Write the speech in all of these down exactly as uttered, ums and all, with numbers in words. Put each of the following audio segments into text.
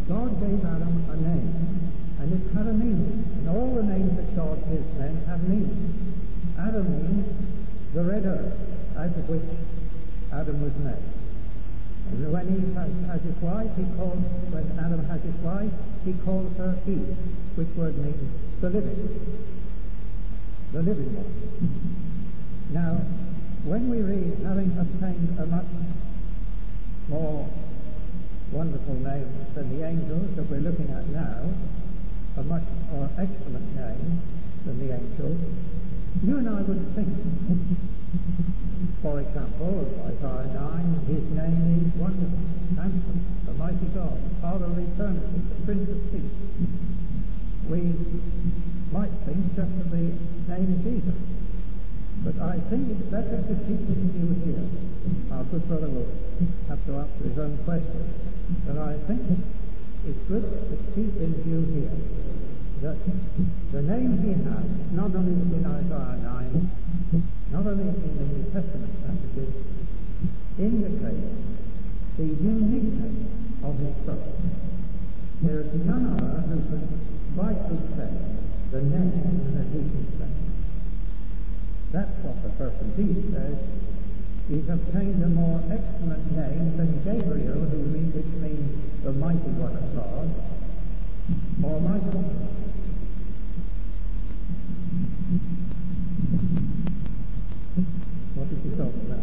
God gave Adam a name, and it had a meaning. And all the names that God gives men have meaning. Adam means the red earth, out of which Adam was made. And when he has, has his wife, he calls, when Adam has his wife, he calls her Eve, which word means the living, the living one. Now, when we read, having obtained a much more wonderful name than the angels that we're looking at now, a much more excellent name than the angels, you and I would think, for example, Isaiah nine, his name is Wonderful, Handsome, the Mighty God, Father of Eternity, the Prince of Peace. We might think just of the name Jesus. But I think it's better to keep it in view here. Our good brother will have to answer his own question. But I think it's good to keep in view here that the name he has, not only in Isaiah nine, not only in the New Testament passages, indicates the uniqueness of his son. There is none other who can rightly say the name that he can say. That's what the person B says. He's obtained a more excellent name than Gabriel, who means, which means the mighty one of God, or Michael. What did you talk about?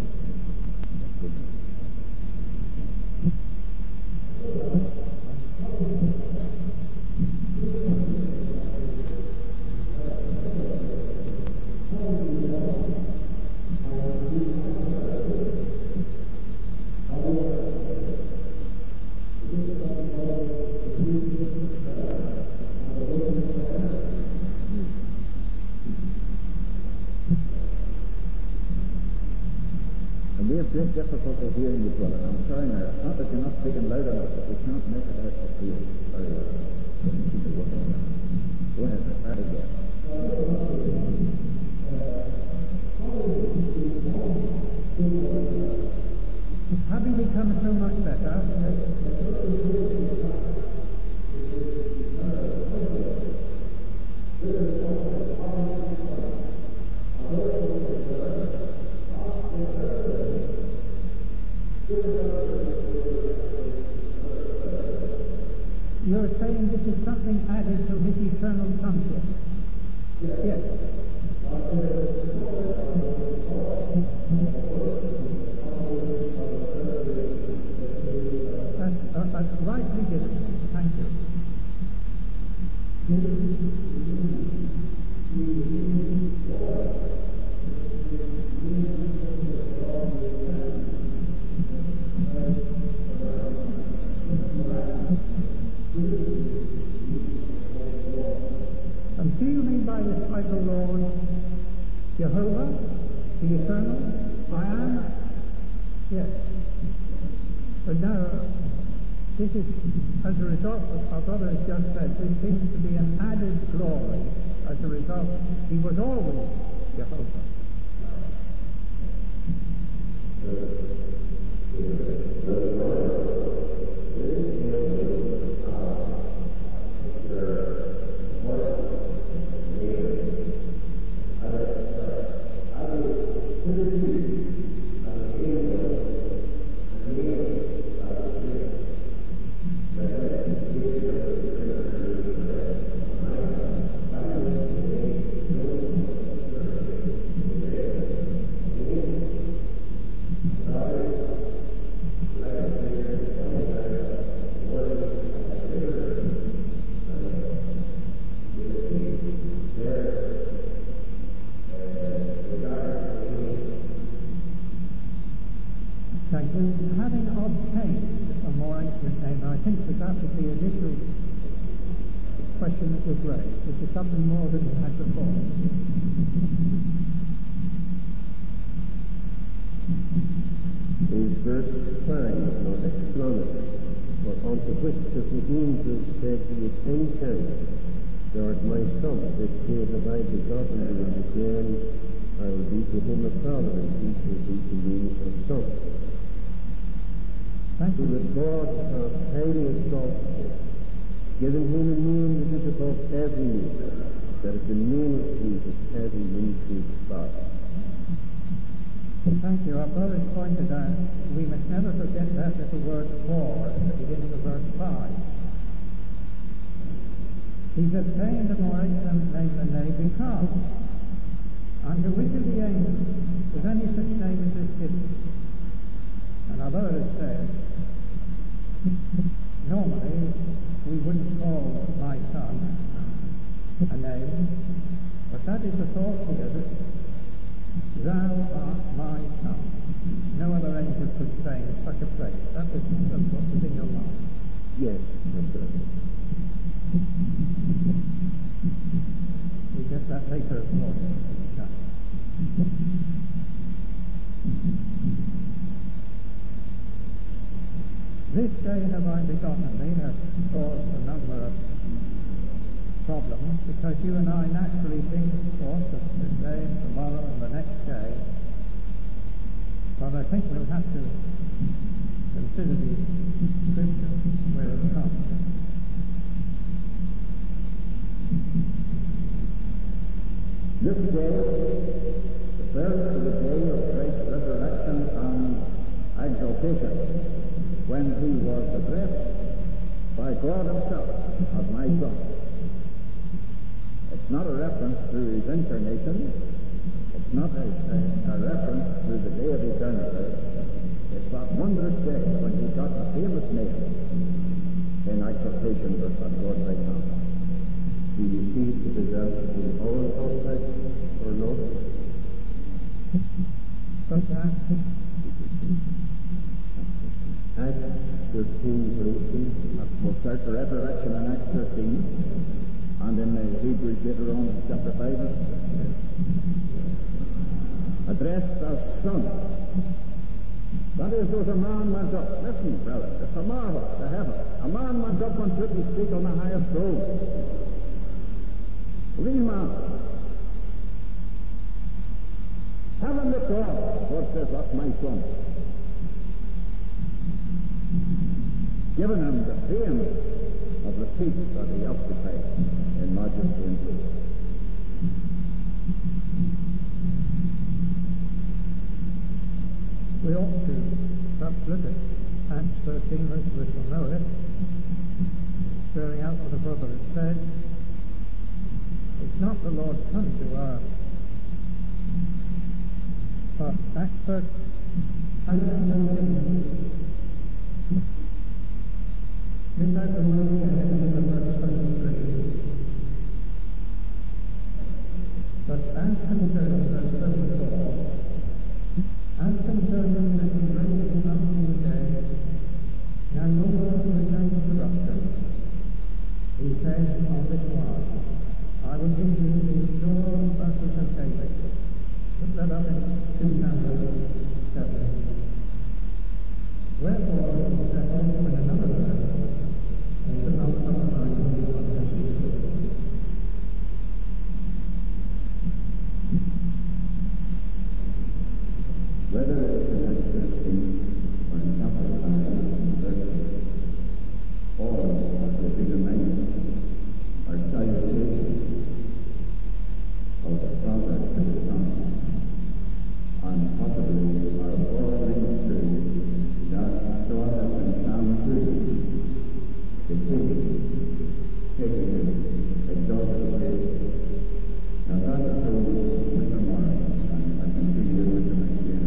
Great difficulty hearing you, brother. I'm sorry now. It's not that you're not speaking loud enough, but we can't make it out to feel very well. Keep it working on that. Go ahead, try it again. Having become so much better, you're saying this is something added to his eternal sonship. Yes. yes. That's, uh, that's rightly given. Thank you. And do you mean by this title, Lord, Jehovah, the Eternal? I am? Yes. But now, this is, as a result of our brother has just said, there seems to be an added glory as a result. He was always Jehovah. Having obtained a more excellent name, I think that that was the initial question that was raised, which is something more than we had before. In verse five is not explanatory, for unto which of the angels said he at any time, Thou art my son, this day have I begotten thee, and again I will be to him a father, and he shall be to me a son. Thank So you. that God hath highly exalted him, given him a name that is above every name, that at the name of Jesus every knee should bow. Thank you. Our brothers pointed out we must never forget that little word for at the beginning of verse five. He's obtained a more excellent name than they because unto which of the angels was any such name as this given? And although it is said, normally we wouldn't call my son a name, but that is the thought here that thou art my son. No other angel could say in such a place. That was that's what was in your mind. Yes, that's right. We get that later, of course. This day have I begotten thee has caused a number of problems because you and I naturally think, of course, of today and tomorrow and the next day. But I think we'll have to consider the scripture where it comes. This day refers to the day of Christ's resurrection and exaltation, when he was addressed by God himself as my son. It's not a reference to his incarnation. It's not a, a, a reference to the day of eternity. It's that wondrous day when he got the famous name in exaltation with that God's right hand. Do you see it possess in our context or not? Sometimes. Acts thirteen, for instance. We'll start the resurrection in Acts thirteen, and in the Hebrews later on in chapter five. Addressed as son. That is, there was a man went up. Listen, brother, it's a marvel to heaven. A man went up and took his seat on the highest throne. Real man. Heaven looked on. God says, that's my son. Given him the fame of the seat that he occupied in majesty and glory. We ought to perhaps look at Acts thirteen, most of us will know it, bearing out what the brother has said. It's not the Lord coming to earth, but Acts thirteen, in that the word in verse twenty-three. But as concerning verse thirty-four, as concerning that he raised him up from the dead, and no more to return to corruption, he says on this wise, I will give you the sure mercies of David. Put that up in two Samuel seven. Wherefore, he said also in another verse, and should not compromise with you on this issue. Whether it's an excerpting or in chapter five, verse, or as we figure nine, our salutation of the Father to the Son, and possibly our ordering through that thought that can sound through the King, taking his exalted place. Now that is so Mister Morris, and I can see you with him again.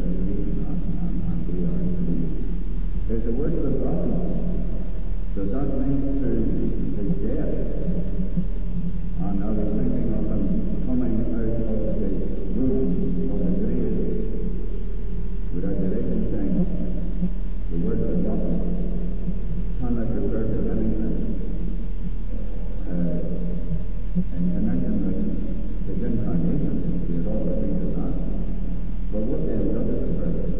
There's a word for gospel. Does that link to his death? And are we thinking of him coming out of the womb of the grave? Would I directly saying the word for gospel cannot refer to anything uh, in connection with his incarnation? We had all agreed to that. But what then does it refer to?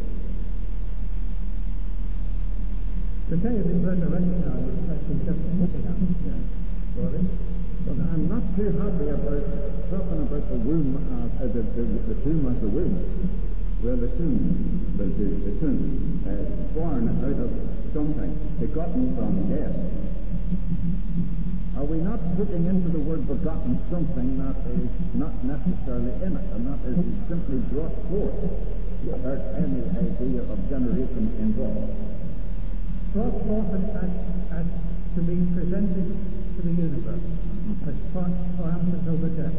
The day of his resurrection, I was actually just looking at it. Yeah. Sorry. But I'm not too happy about talking about the womb, uh, the, the, the tomb as the womb. Well, the tomb, the, the, the tomb, uh, born out of something, begotten from death. we not putting into the word begotten something that is not necessarily in it, and that is simply brought forth without any idea of generation involved? Brought forth as, as to be presented to the universe as triumphant over death.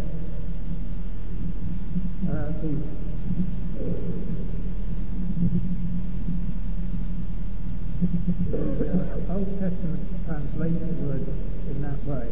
Uh, the The Old Testament translates the word in that way.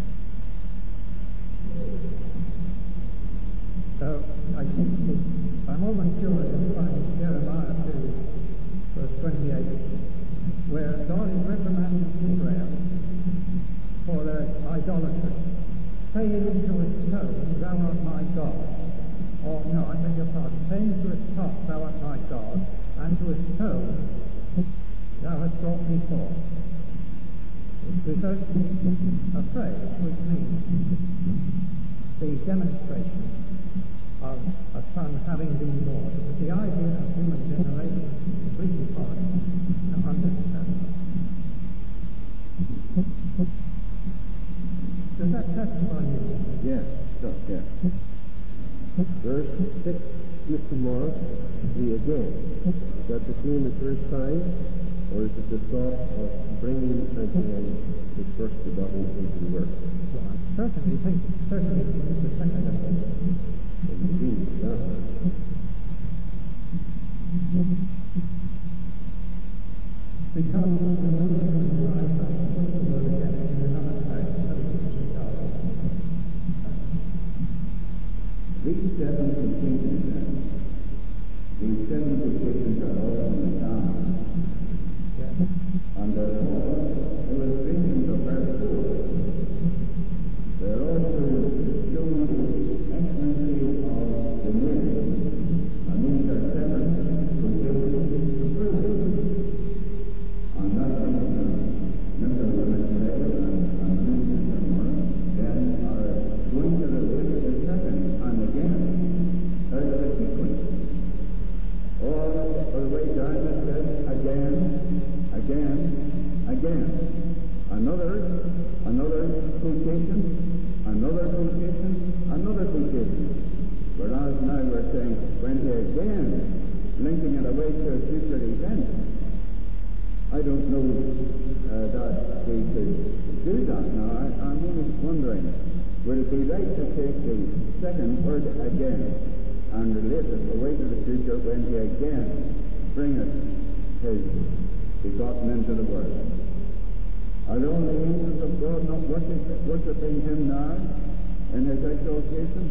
So I think it, I'm almost sure it's find Jeremiah two, verse twenty-eight, where God is reprimanding Israel for their idolatry, saying to a stone, "Thou art my God." Or no, I beg your pardon, saying to a top, "Thou art my God," and to a stone, "Thou hast brought me forth." It refers to a phrase which means the demonstration of a son having been born. It was the idea of human generation, completely foreign and understandable. Does that satisfy you? Yes, so, yes. Verse six, Mister Morris, the again. Is that the same as verse five? Or is it the thought of bringing again the first begotten into the work? Well, I certainly think, certainly it's the second of them. Indeed, yeah. Because these seven completions then, these seven completions are all in the town. And therefore, illustrations of verse four, they're also showing the excellency of the name. And these are seven completions to prove it. And that is Mister Winnett and, and Mister Moore then are going to the list the second and again. There's a sequence. All the way down it says again, again, again. Another, another quotation, another quotation, another quotation. Whereas now we're saying, when he again, linking it away to a future event, I don't know uh, that we could do that now. I, I'm only wondering, would it be right to take the second word again and relate it away to the future when he again bringeth his begotten into the world? Are the only angels of God not worship, worshipping him now in his exaltation?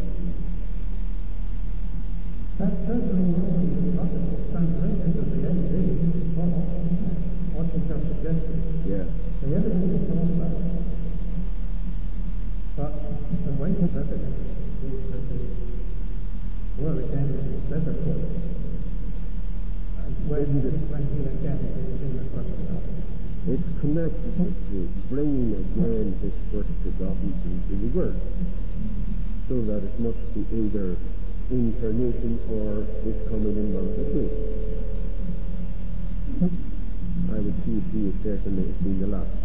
that's certainly not the translation of the A D, what you just suggested. Yes. The evidence is all that. But the way to interpret it is that the word again is better quoted. And when, when he again is in the first one. It's connected with the bringing again his first begotten into the work, so that it must be either incarnation or is coming in multiplication. I would see it be certainly in the last.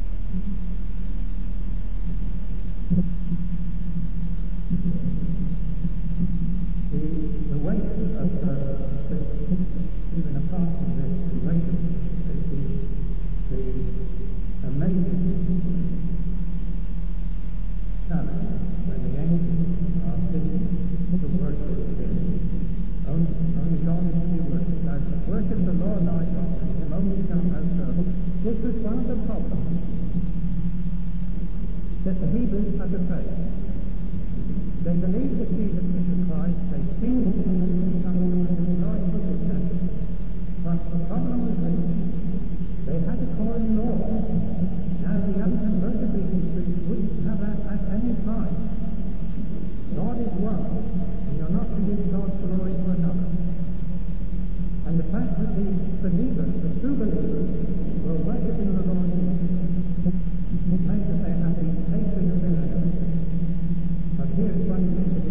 The, the weight of uh, even apart from this, the weight of the, the amazing challenge when the angels are sitting to worship only, only God is to be worshipped. Now, worship the Lord thy God, and him only shalt thou serve. This was one of the problems that the Hebrews had to face. They believed that Jesus was the Christ, they seemed to be coming to destroy the goodness. But the problem was this: they had to call him Lord. Now the unconverted Hebrews wouldn't have that at any time. God is one, and you're not to give God's glory to another. And the fact that the believers, the true believers, were worshipping the Lord Jesus meant that they had a tasting of their enemies. But here's one thing to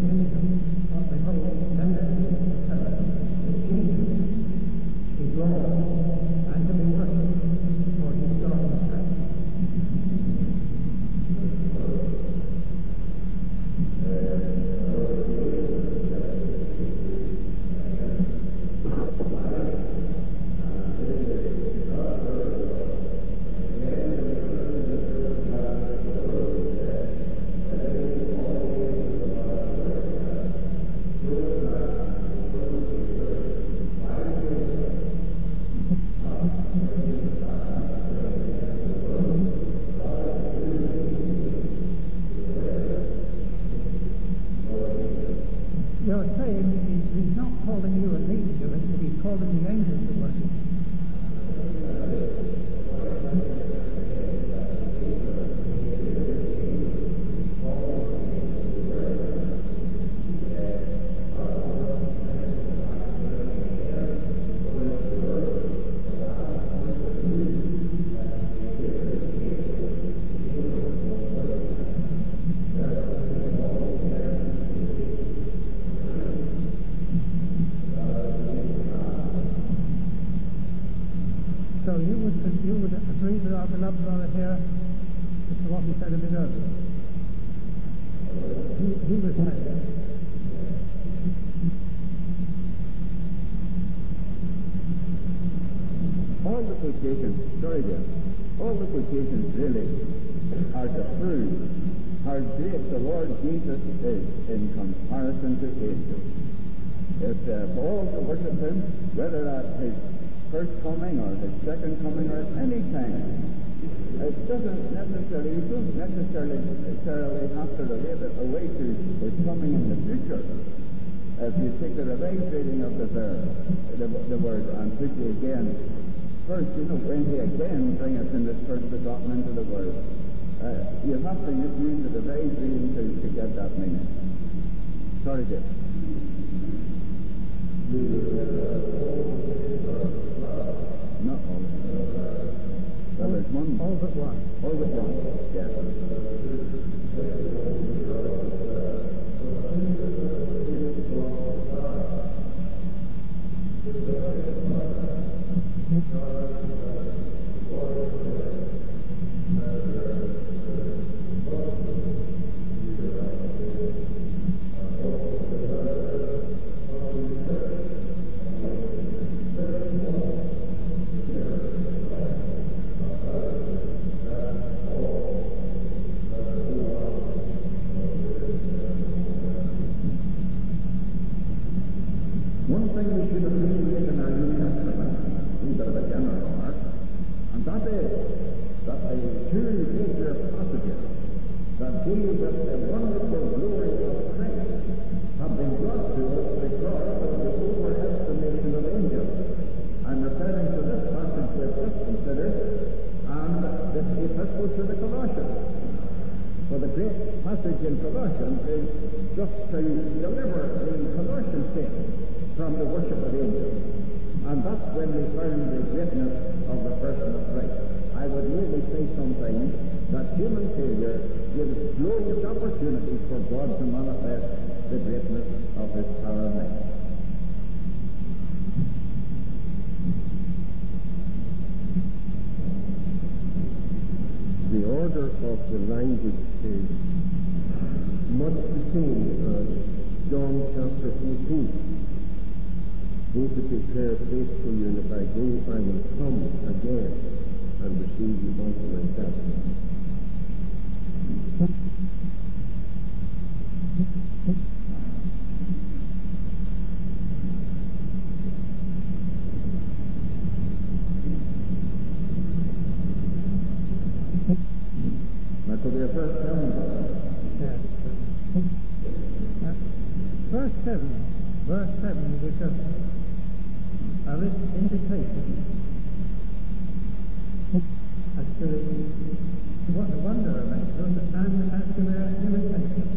So you would you would agree with our beloved brother here as to what he said a bit earlier. He, he was saying all the quotations, sorry dear, all the quotations really are to prove how great the Lord Jesus is in comparison to angels. If uh, for all to worship him, whether at his first coming or his second coming or at any time, it doesn't necessarily, you don't necessarily, necessarily have to relate it away to his coming in the future. If you take the revised reading of the verse, the, the word, and put it again, first, you know, when he again bringeth in this first begotten into the world, uh, you have to use the revised reading to, to get that meaning. Sorry, Jeff. Not all. Well, there's one. all but one. All but one, yes. One thing we should appreciate in our New Testament, a bit of a general remark, and that is that the two major passages that deal with the wonderful glory of Christ have been brought to us because of the overestimation of angels. I'm referring to this passage we've just considered and this epistle to the Colossians. For the great passage in Colossians is just to deliver the Colossian state from the worship of angels. And that's when we find the greatness of the person of Christ. I would really say something that human failure gives glorious opportunities for God to manifest the greatness of his power and might. The order of the language is much the same as John chapter eighteen. Go to prepare a place for you, and if I go, I will come again and receive you unto myself. That could be a first seven. Yes. Uh, verse seven. Verse seven gives us a little indication as to the, what the wonder of angels and as to their imitation.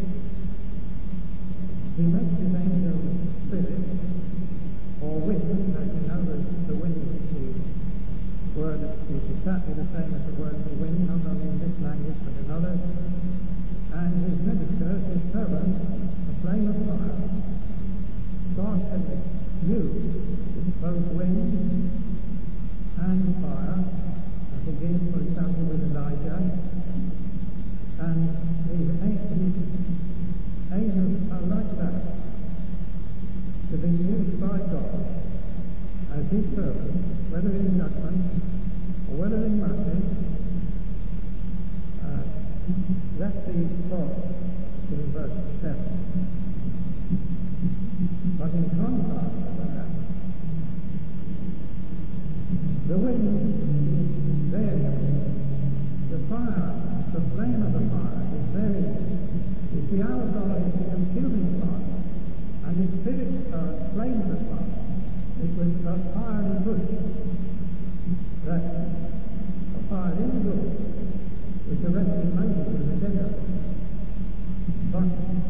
He makes his angel spirit or wind, as you know, the, the wind is the word is exactly the same as the word for wind, not only in this language but in others. And his ministers, his servants, a flame of fire. God has used both wind and fire, as begins, for example, with Elijah, and these angels are like that, to be used by God as his servants, whether in judgment or whether in mercy. Uh, that's the thought in verse seven. But in contrast to that, the wind, there, the fire, the flame of the fire is very, you see, our God is a consuming fire, and his spirit uh, flames of fire. It was a fiery bush that, a fire in the bush, which arrested Moses in the desert. But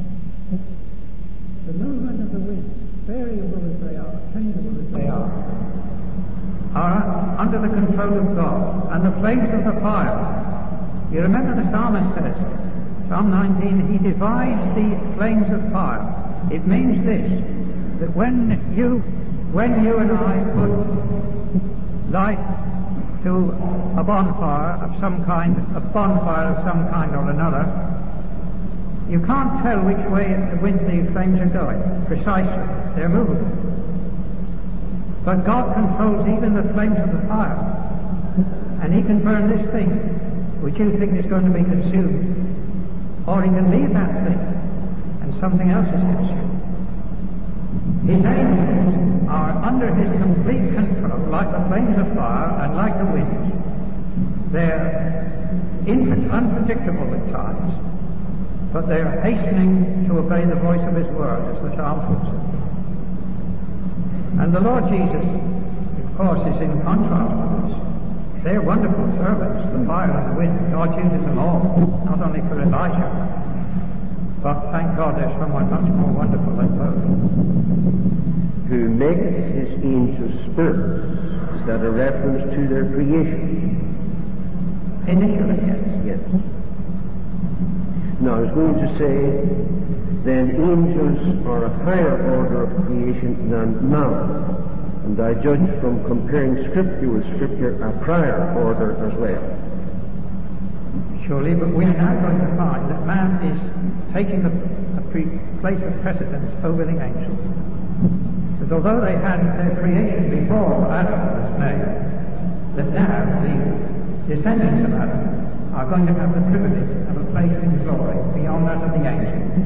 the movement of the wind, variable as they are, changeable as they are, are under the control of God, and the flames of the fire. You remember the psalmist says, Psalm nineteen, he divides the flames of fire. It means this, that when you, when you and I put light to a bonfire of some kind, a bonfire of some kind or another, you can't tell which way the wind the flames are going. Precisely. They're moving. But God controls even the flames of the fire. And He can burn this thing, which you think is going to be consumed. Or He can leave that thing, and something else is consumed. His angels are under His complete control, like the flames of fire and like the winds. They're infinite, unpredictable at times, but they're hastening to obey the voice of His word, as the Psalms would say. And the Lord Jesus, of course, is in contrast to this. They're wonderful servants, the fire and the wind. God uses them all, not only for Elijah, but thank God there's someone much more wonderful than both. Who maketh His angels spirits. Is that a reference to their creation? Initially, yes. Yes. Now, I was going to say, then angels are a higher order of creation than man. And I judge from comparing Scripture with Scripture a prior order as well. Surely, but we are now going to find that man is taking a, a pre- place of precedence over the angels. Because although they had their creation before Adam was made, that now the descendants of Adam are going to have the privilege of a place in glory beyond that of the angels.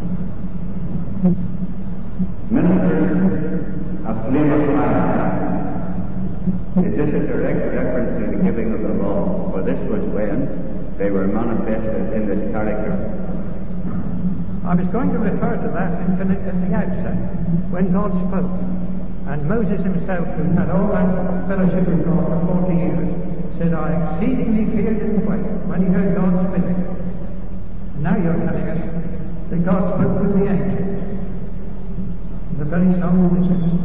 Ministers of flame of fire. Is this a direct reference to the giving of the law? For this was when they were manifested in this character. I was going to refer to that in, at the outset, when God spoke. And Moses himself, who had all that fellowship with God for forty years, said, I exceedingly feared in the way when he heard God speak. And now you're telling us that God spoke with the angels. The very song of this is.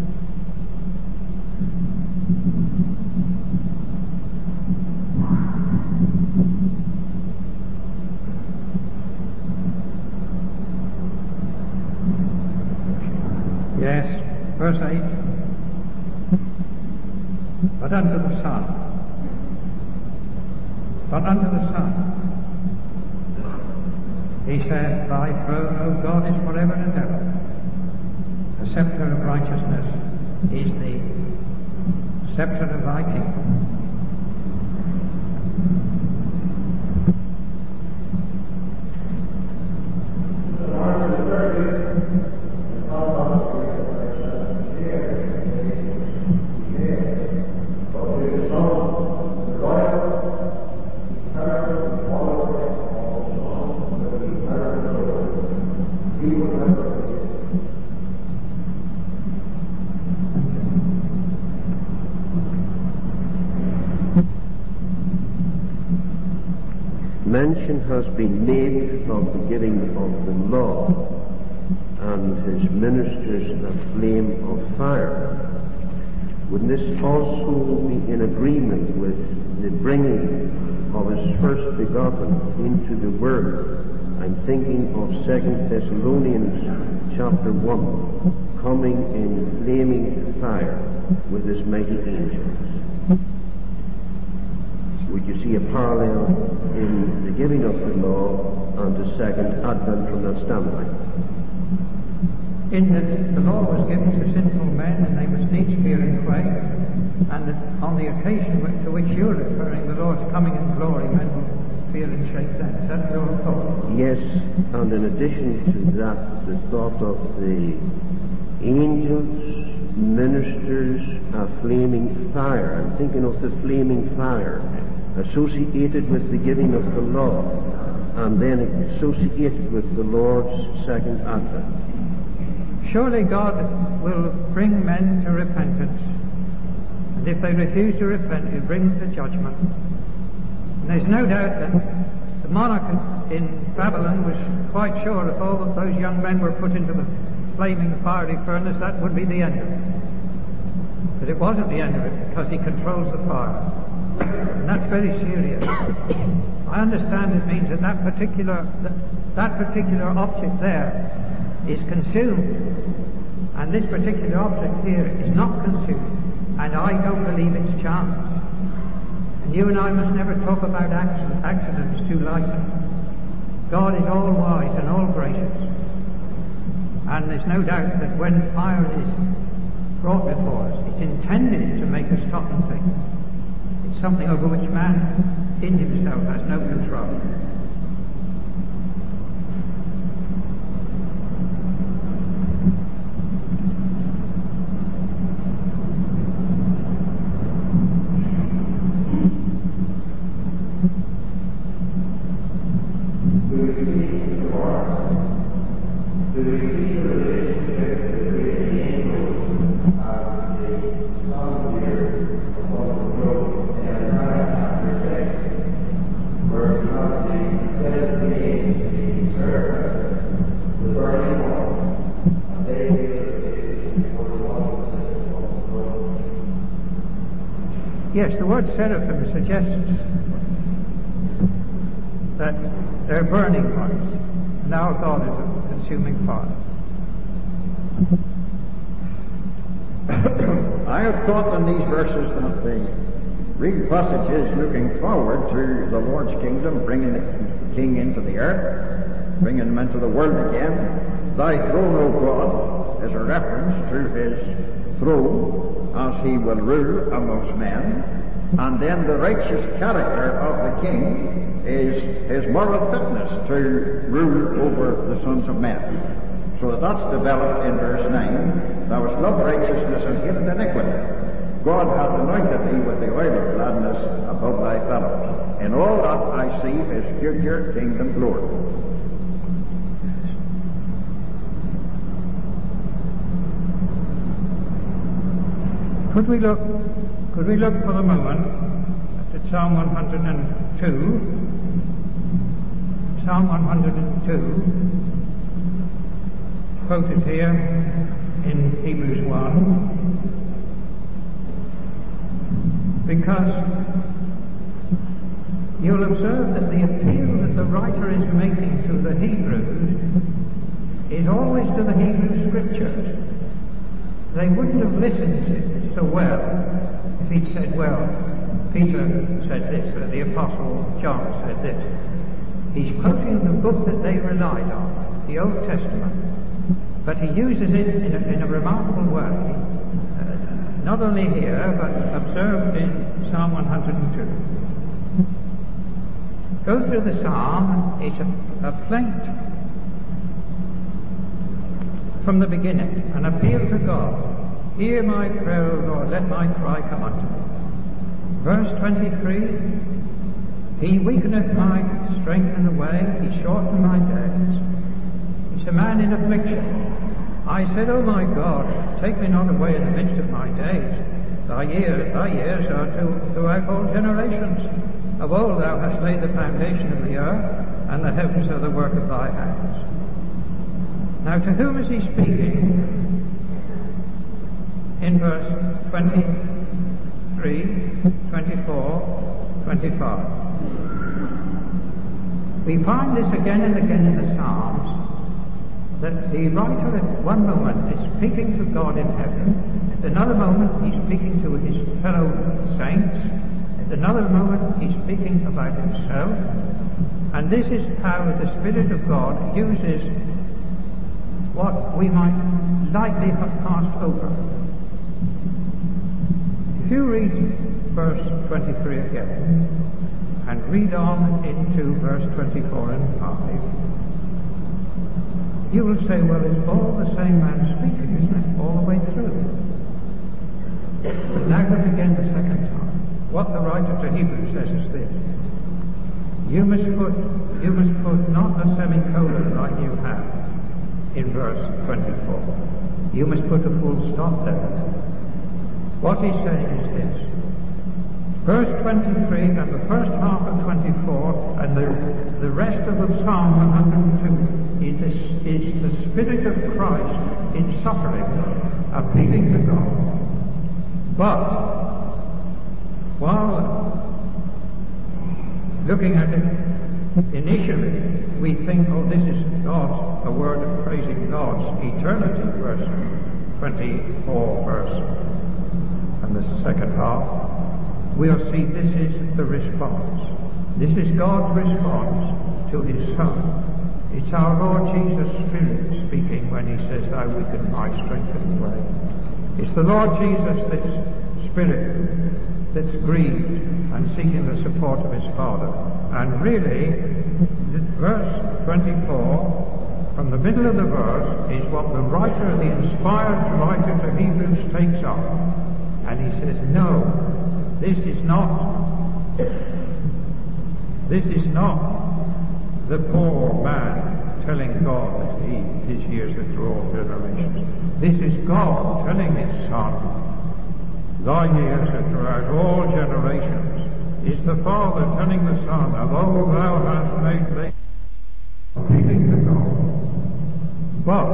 Yes, verse eight. But unto the Son, but unto the Son, He said, Thy throne, O God, is forever and ever. The scepter of righteousness is the scepter of Thy kingdom. Mention has been made of the giving of the law and His ministers a flame of fire. Would this also be in agreement with the bringing of His first begotten into the world? I'm thinking of Second Thessalonians chapter one, coming in flaming fire with His mighty angels. Would you see a parallel in the giving of the law and the second advent from that standpoint? In that the law was given to sinful men and they must needs fear and quake, and that on the occasion to which you're referring, the Lord's coming in glory, men will fear and shake then. Is that your thought? Yes, and in addition to that, the thought of the angels, ministers, a flaming fire. I'm thinking of the flaming fire associated with the giving of the law, and then associated with the Lord's second advent. Surely God will bring men to repentance, and if they refuse to repent, He brings the judgment. And there's no doubt that the monarch in Babylon was quite sure if all of those young men were put into the flaming fiery furnace, that would be the end of it. But it wasn't the end of it, because He controls the fire. And that's very serious. I understand it means that that particular that, that particular object there is consumed, and this particular object here is not consumed, and I don't believe it's chance. You and I must never talk about accidents too lightly. God is all wise and all gracious. And there's no doubt that when fire is brought before us, it's intended to make us stop and think. It's something over which man in himself has no control. Yes, the word seraphim suggests that they're burning ones, and our God is a consuming fire. I have thought in these verses that the real passage is looking forward to the Lord's kingdom, bringing the King into the earth, bringing him into the world again. Thy throne, O God, is a reference to his throne as he will rule amongst men. And then the righteous character of the king is his moral fitness to rule over the sons of men. So that's developed in verse nine. Thou hast loved righteousness and hated iniquity. God hath anointed thee with the oil of gladness above thy fellows. In all that I see his future kingdom glory. Could we look, could we look for a moment at Psalm one hundred two? Psalm one hundred two, quoted here in Hebrews one, because you'll observe that the appeal that the writer is making to the Hebrews is always to the Hebrew Scriptures. They wouldn't have listened so well if he'd said, well, Peter said this, or the Apostle John said this. He's quoting the book that they relied on, the Old Testament, but he uses it in a, in a remarkable way, uh, not only here, but observed in Psalm one hundred two. Go through the psalm, it's a, a plaint from the beginning, an appeal to God. Hear my prayer, O Lord, let my cry come unto me. Verse twenty-three, He weakeneth my strength in the way, He shortened my days. He's a man in affliction. I said, O my God, take me not away in the midst of my days. Thy years, thy years are to, throughout all generations. Of old thou hast laid the foundation of the earth, and the heavens are the work of thy hands. Now, to whom is he speaking? In verse twenty-three, twenty-four, twenty-five. We find this again and again in the Psalms, that the writer at one moment is speaking to God in heaven, at another moment he's speaking to his fellow saints, at another moment he's speaking about himself, and this is how the Spirit of God uses what we might lightly have passed over. If you read verse twenty-three again, and read on into verse twenty-four and five, you will say, well, it's all the same man speaking, isn't it? All the way through. But now look again the second time. What the writer to Hebrews says is this. You must put, you must put not a semicolon like you have in verse twenty-four. You must put a full stop there. What he's saying is this. Verse twenty-three and the first half of twenty-four and the, the rest of the Psalm one hundred two is the, is the Spirit of Christ in suffering, appealing to God. But while looking at it initially, we think, oh, this is God's, a word of praising God's eternity, verse twenty-four, verse, and the second half. we'll see this is the response. This is God's response to his Son. It's our Lord Jesus' Spirit speaking when he says, "Thou weaken my strength and way." It's the Lord Jesus that's Spirit that's grieved and seeking the support of his Father. And really, verse twenty-four, from the middle of the verse, is what the writer, the inspired writer to Hebrews takes up. And he says, no, this is not, this is not the poor man telling God that he, his years are through all generations. This is God telling his Son, "Thy years are throughout all generations." Is the Father telling the Son, "Of old thou hast made thee," appealing to God. But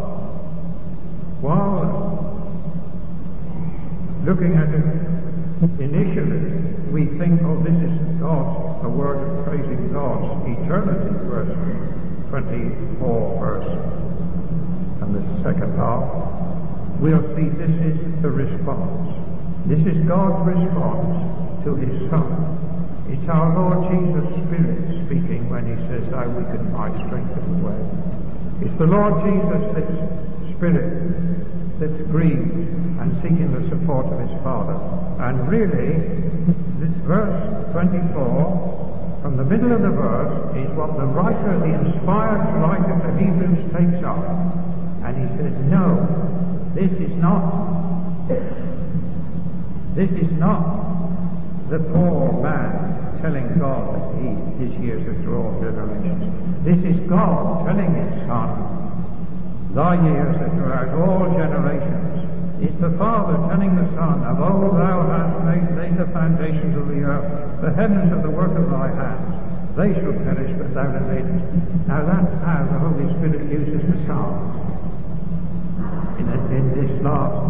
while looking at it initially, we think, oh, this is God, a word of praising God's eternity, verse twenty-four, verse, and the second half. We'll see this is the response. This is God's response to his Son. It's our Lord Jesus' Spirit speaking when he says, "Thou weaken my strength and way." It's the Lord Jesus that's Spirit that's grieved and seeking the support of his Father. And really, this verse twenty-four, from the middle of the verse, is what the writer, the inspired writer to Hebrews takes up. And he says, no, this is not, this is not the poor man telling God that he, his years are through all generations. This is God telling his Son, "Thy years are throughout all generations." It's the Father telling the Son, "Of old thou hast made laid the foundations of the earth, the heavens are the work of thy hands. They shall perish, but thou hast made them." Now that's how the Holy Spirit uses the Psalms. In, a, in this last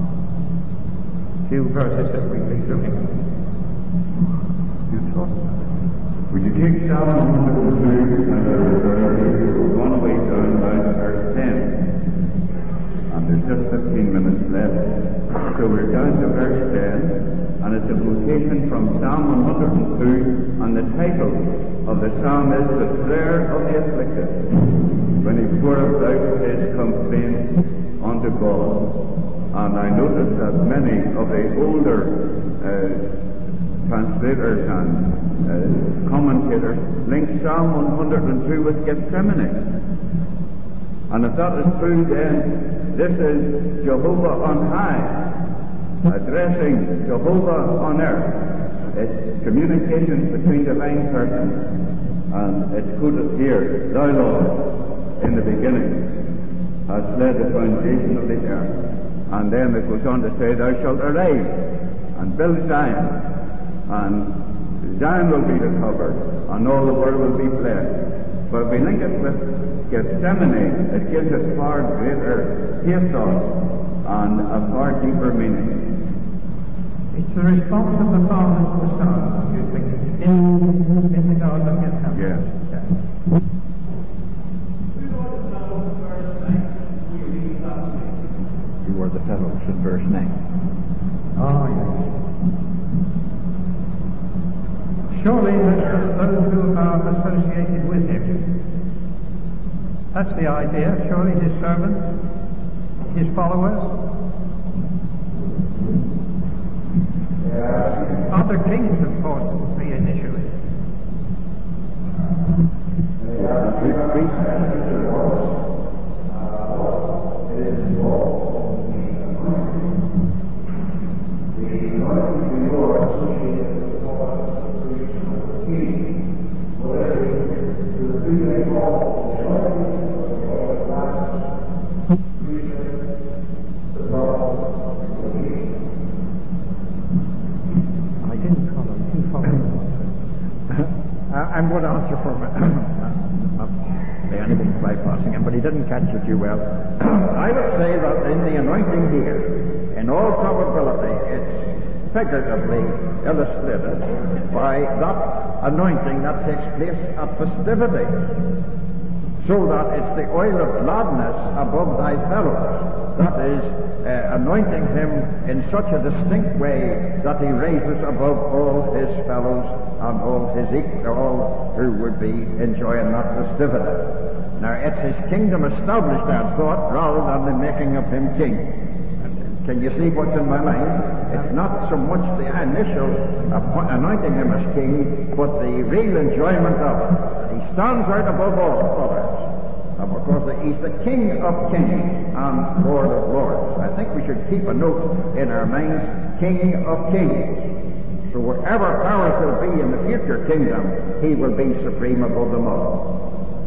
few verses that we've been looking at. You talk about it. Would you take Psalm one hundred two and uh, one way down by verse ten? And there's just fifteen minutes left. So we're down to verse ten, and it's a quotation from Psalm one hundred two, and the title of the psalm is "The Prayer of the Afflicted," when he pours out his complaint unto God. And I noticed that many of the older uh, translators and uh, commentators link Psalm one hundred two with Gethsemane. And if that is true, then this is Jehovah on high, addressing Jehovah on earth. It's communications between divine persons. And it's quoted here, "Thou, Lord, in the beginning, hast laid the foundation of the earth." And then it goes on to say, "Thou shalt arise and build Zion, and Zion will be recovered, and all the world will be blessed." But if we link it with Gethsemane, it gives it far greater pathos and a far deeper meaning. It's the response of the Father to the Son, you think, in, in the Garden of Gethsemane. Yes. Yeah. You were the fellows in verse nine. Oh, yes. Surely those who are associated with him, that's the idea, surely his servants, his followers. Yeah. Other kings, of course, would be initially. I'm going to answer for him. The anything bypassing him, but he didn't catch it too well. I would say that in the anointing here, in all probability, it's figuratively illustrated by that anointing that takes place at festivity, so that it's the oil of gladness above thy fellows. That is, uh, anointing him in such a distinct way that he raises above all his fellows and all his equals, all who would be enjoying that festivity. Now, it's his kingdom established, I thought, rather than the making of him king. Can you see what's in my mind? It's not so much the initial anointing him as king, but the real enjoyment of it. He stands out above all others. And of course, he's the King of kings and Lord of lords. I think we should keep a note in our minds, King of kings. So whatever powers will be in the future kingdom, he will be supreme above them all.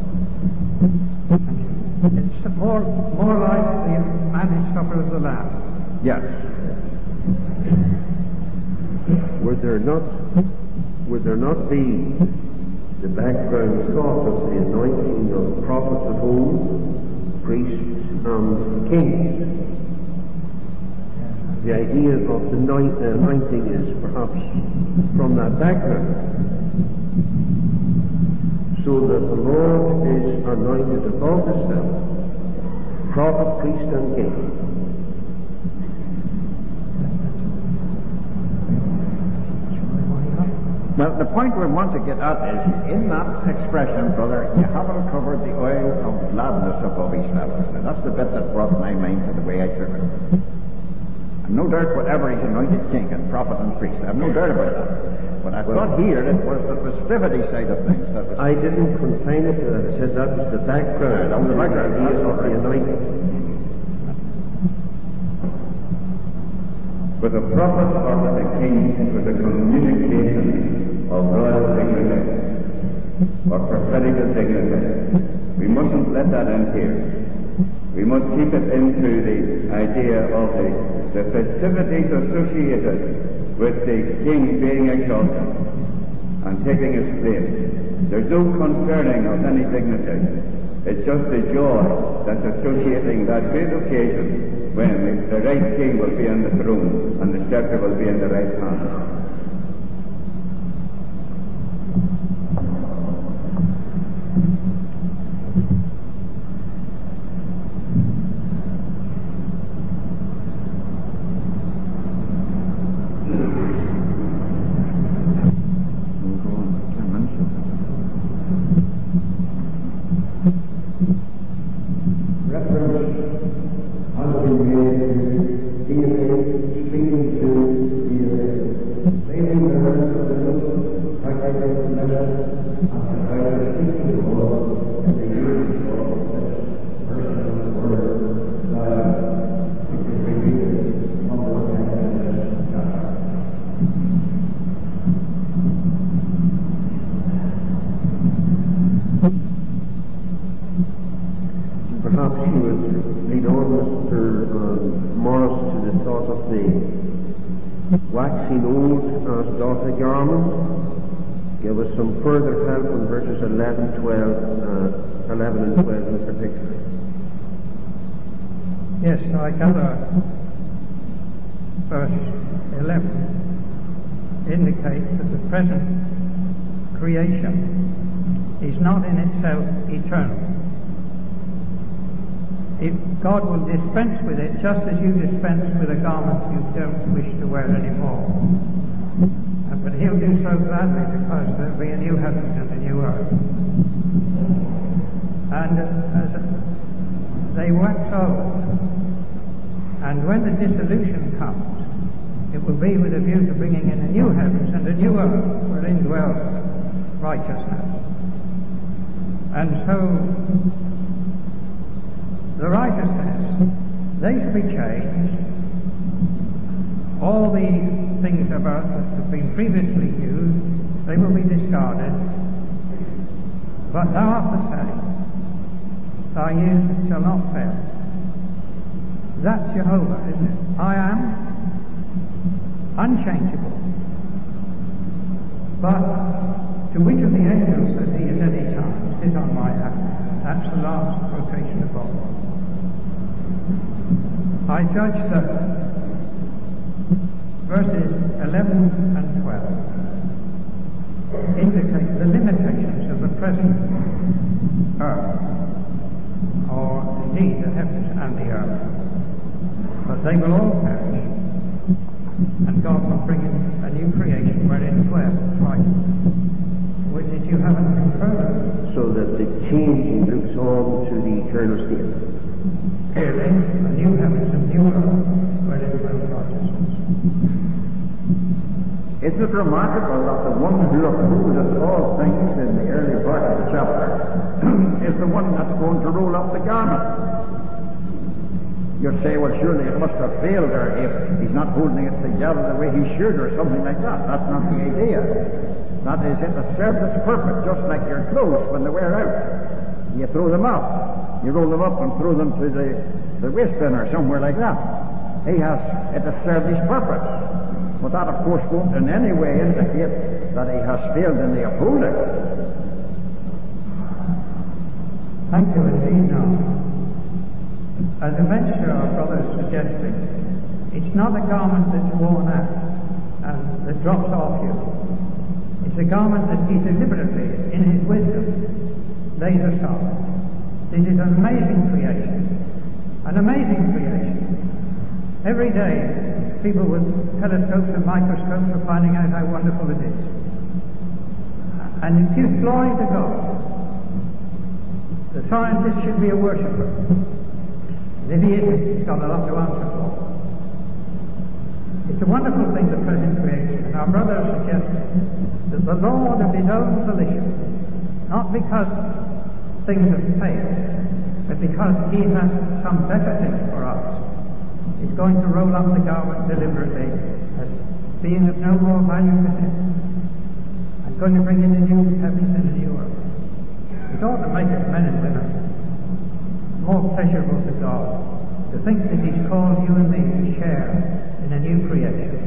It's more, more like the marriage supper of the Lamb. Yes. Would there not, would there not be the background thought of the anointing of prophets of old, priests and kings? The idea of the anointing is perhaps from that background, so that the Lord is anointed above himself, prophet, priest, and king. Well, the point we want to get at is, in that expression, brother, you haven't covered the oil of gladness above his fellows. Now, that's the bit that brought my mind to the way I took it. I've no doubt whatever he's anointed king and prophet and priest, I've no doubt about that. But I well, thought here it was the festivity side of things. That was I didn't confine it to that. I said that was the background. That was the background. That's of the anointing. With a prophet or with a king, it was a communication of royal dignity or prophetical dignity. We mustn't let that end here. We must keep it into the idea of the, the festivities associated with the king being exalted and taking his place. There's no conferring of any dignity. It's just the joy that's associating that great occasion when the, the right king will be on the throne and the scepter will be in the right hand. Waxing old as doth a garment. Give us some further help on verses eleven, twelve, uh, eleven and twelve in particular. Yes, I gather verse eleven indicates that the present creation is not in itself eternal. If God will dispense with it just as you dispense with a garment you don't wish to wear anymore. Uh, but he'll do so gladly because there'll be a new heaven and a new earth. And uh, as they wax old, and when the dissolution comes, it will be with a view to bringing in a new heavens and a new earth wherein dwells righteousness. And so the writer says, they shall be changed. All the things about that have been previously used, they will be discarded. But thou art the same. Thy years shall not fail. That's Jehovah, isn't it? I am unchangeable. But to which of the angels that he at any time sit on my lap? That's the last quotation of all. I judge that verses eleven and twelve indicate the limitations of the present earth, or indeed the heavens and the earth. But they will all perish. And God will bring in a new creation wherein dwells Christ, which is you haven't been further. So that the changing looks on to the eternal state. Clearly, a new heavens and new earth wherein dwells righteousness. Isn't it remarkable that the one who upholdeth all things in the early part of the chapter is the one that's going to roll up the garment? You'll say, well, surely it must have failed her if he's not holding it together the way he should, or something like that. That's not the idea. That is, it has served its purpose, just like your clothes when they wear out. You throw them out. You roll them up and throw them to the, the waste bin or somewhere like that. He has, it has served his purpose. But that, of course, won't in any way indicate that he has failed in the upholding. Thank you indeed now. As a venture our brother is suggesting, it's not a garment that's worn out and that drops off you. It's a garment that he deliberately, in his wisdom, lays aside. This is an amazing creation. An amazing creation. Every day, people with telescopes and microscopes are finding out how wonderful it is. And it gives glory to God. The scientist should be a worshipper. And if he isn't, he's got a lot to answer for. It's a wonderful thing, the present creation. And our brother suggested that the Lord of his own volition, not because things have failed, but because he has some better things for us, is going to roll up the garment deliberately as being of no more value to him, and going to bring in a new heavens and a new earth. It ought to make us men and women more pleasurable to God to think that he's called you and me to share in a new creation.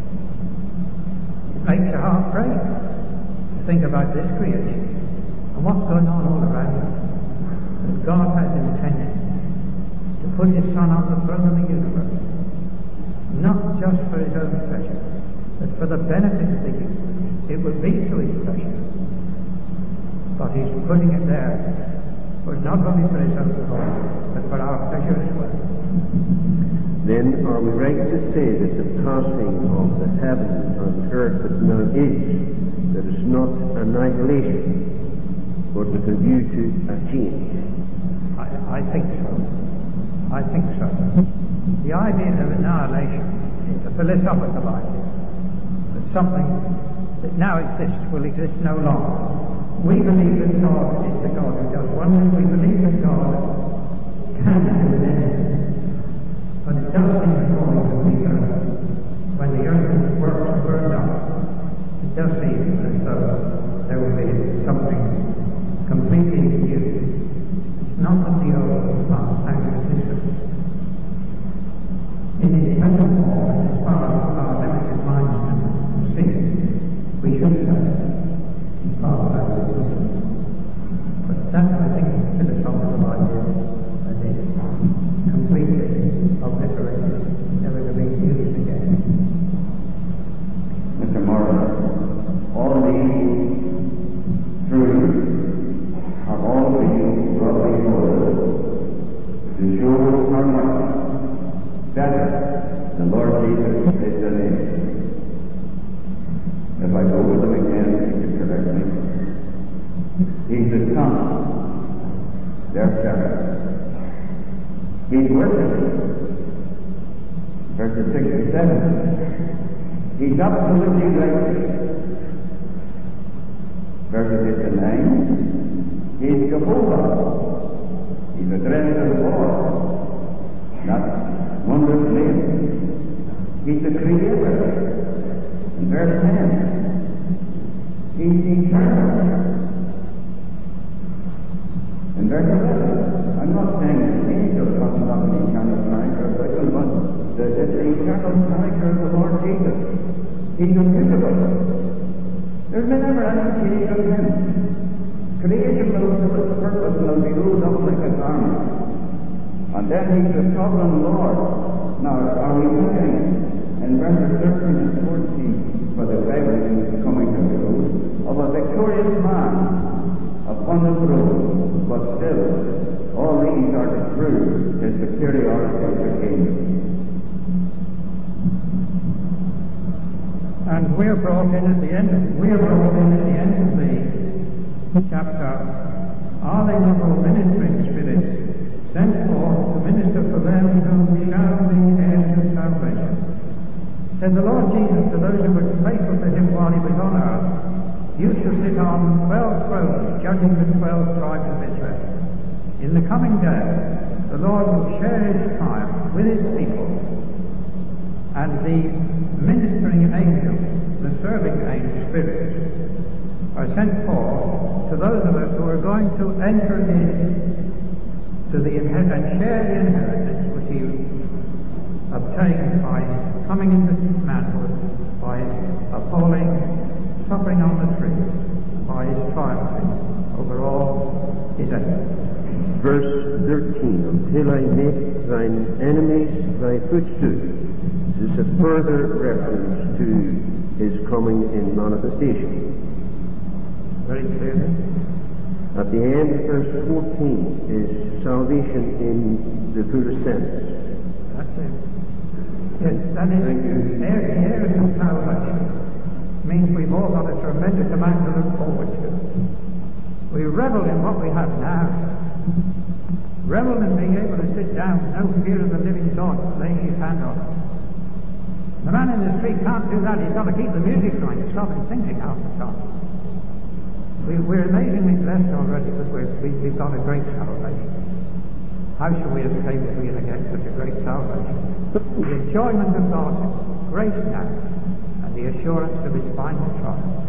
It makes your heart break to think about this creation and what's going on all around us. That God has intended to put his Son on the throne of the universe, not just for his own pleasure, but for the benefit of the universe. It will be to his pleasure, but he's putting it there for not only for his own glory, but for our pleasure as well. Then are we right to say that the passing of the heaven and earth that now is, that is not annihilation, but with a view to a change? I, I think so. I think so. The idea of annihilation is a philosophical idea, that something that now exists will exist no longer. We believe that God is the God who does wonders. We believe that God can do anything. But it does seem according to the earth, when the earth's works are burned up, it does seem as though there will be something completely new. It's not that the old is passed out of existence. In its present form, as far as our limited minds can see it, we should say it's passed out of existence. But that, I think, is a philosophical idea, and is completely obliterated, never to be used again. Mister Morris, all these truths are all being brought before us to show how much better the Lord Jesus is than him. If I go with them again, you can correct me. He's the Son, their servant. He's worshiped. Verses six and seven. He's absolutely righteous. Verses eight and nine. He's Jehovah. He's addressed to the Lord, not wondrous name. He's the Creator. In verse ten. He's eternal. In verse eleven. I'm not saying that the angel comes up in the eternal character of the but the, the, the eternal character of the Lord Jesus. He's invisible. There's been never any change of him. Creation will do its purpose and will be rolled up like a garment. And then he's the sovereign Lord. Now, are we looking in verses thirteen and fourteen for the revelation coming to the road of a victorious man upon the throne, but still all these are to prove his superiority as the king. brought in at the end of, we are brought in at the end of the chapter, are they not all ministering spirits sent forth to minister for them who shall be heirs of salvation? Said the Lord Jesus to those who were faithful to him while he was on earth, you shall sit on twelve thrones, judging the twelve tribes of Israel. In the coming day, the Lord will share his triumph with his people, and the ministering angels, the serving angel spirits, are sent forth to those of us who are going to enter in to the inheritance and share the inheritance which he obtained by coming into manhood, by appalling suffering on the tree, by his triumphing over all his enemies. Verse thirteen, until I make thine enemies thy footstool. This is a further reference to his coming in manifestation. Very clearly. At the end of verse fourteen is salvation in the fullest sense. That's it. Yes, that is the heirs of salvation. Means we've all got a tremendous amount to look forward to. We revel in what we have now. Revel in being able to sit down, no fear of the living God laying his hand on us. The man in the street can't do that. He's got to keep the music going to stop him singing half the time. We, we're amazingly blessed already, but we're, we, we've got a great salvation. How shall we escape if we get such a great salvation? The enjoyment of God's grace now, and the assurance of his final triumph.